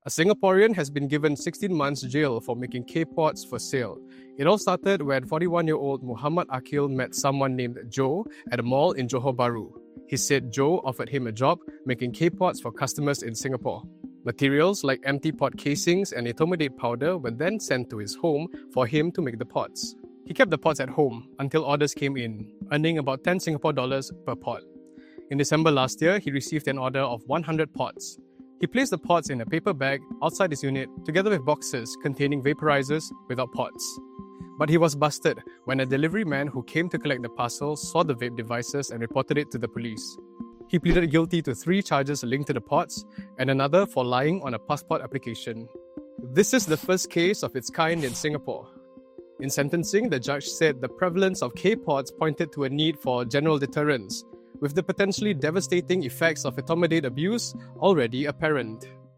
A Singaporean has been given 16 months jail for making K-pots for sale. It all started when 41-year-old Muhammad Akil met someone named Joe at a mall in Johor Bahru. He said Joe offered him a job making K-pots for customers in Singapore. Materials like empty pot casings and etomidate powder were then sent to his home for him to make the pots. He kept the pots at home until orders came in, earning about 10 Singapore dollars per pot. In December last year, he received an order of 100 pots. He placed the pots in a paper bag outside his unit together with boxes containing vaporizers without pots. But he was busted when a delivery man who came to collect the parcel saw the vape devices and reported it to the police. He pleaded guilty to 3 charges linked to the pots and another for lying on a passport application. This is the first case of its kind in Singapore. In sentencing, the judge said the prevalence of K-pots pointed to a need for general deterrence, with the potentially devastating effects of etomidate abuse already apparent.